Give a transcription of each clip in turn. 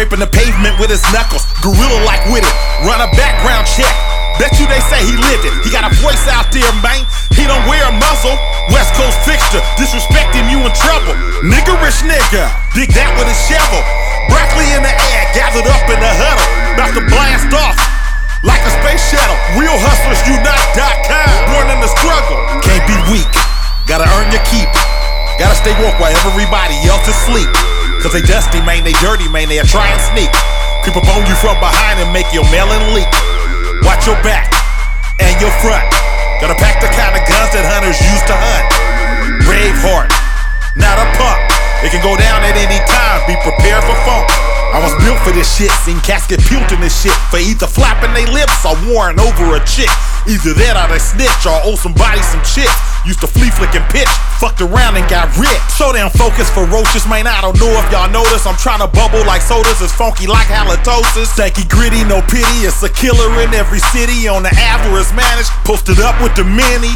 scraping the pavement with his knuckles, gorilla-like with it. Run a background check. Bet you they say he lived it. He got a voice out there, man. He don't wear a muzzle. West Coast fixture, disrespecting you in trouble. Niggerish nigga, dig that with his shovel. Broccoli in the air, gathered up in the huddle, about to blast off like a space shuttle. RealHustlersUnite.com. Born in the struggle. Can't be weak. Gotta earn your keep. Gotta stay woke while everybody else is asleep. Cause they dusty, man, they dirty, man, they'll try and sneak. Creep up on you from behind and make your melon leak. Watch your back and your front. Gotta pack the kind of guns that hunters used to hunt. Braveheart, not a punk. It can go down at any time, be prepared for funk. I was built for this shit, seen cats get peeled in this shit for either flapping they lips or warring over a chick. Either that or they snitch or owe somebody some chips. Used to flea flick and pitch, fucked around and got rich. So damn focused, ferocious, man, I don't know if y'all notice. I'm trying to bubble like sodas, it's funky like halitosis. Stanky gritty, no pity, it's a killer in every city. On the Ave where it's managed, posted up with the many.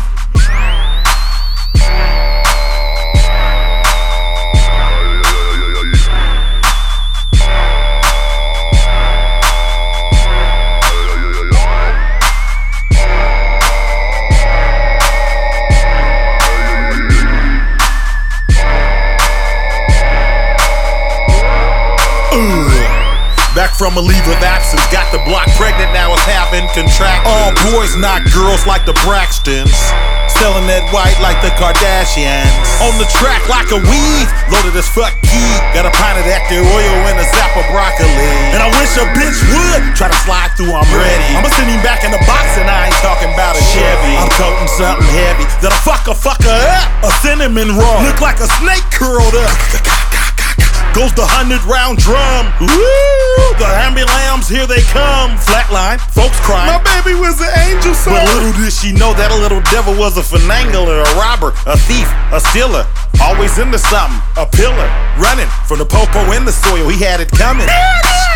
Back from a leave of absence, got the block pregnant, now it's having contractions. All boys, not girls like the Braxtons. Selling that white like the Kardashians. On the track like a weed, loaded as fuck key. Got a pint of that there oil and a zap of broccoli. And I wish a bitch would try to slide through, I'm ready. I'ma send him back in the box and I ain't talking about a Chevy. I'm toting something heavy that'll fuck a fucker up. A cinnamon roll, look like a snake curled up. Goes the 100-round drum. Woo! The ambulance, here they come. Flatline, folks crying. My baby was an angel, son. But little did she know that a little devil was a finangler, a robber, a thief, a stealer. Always into something, a pillar. Running from the popo in the soil, he had it coming.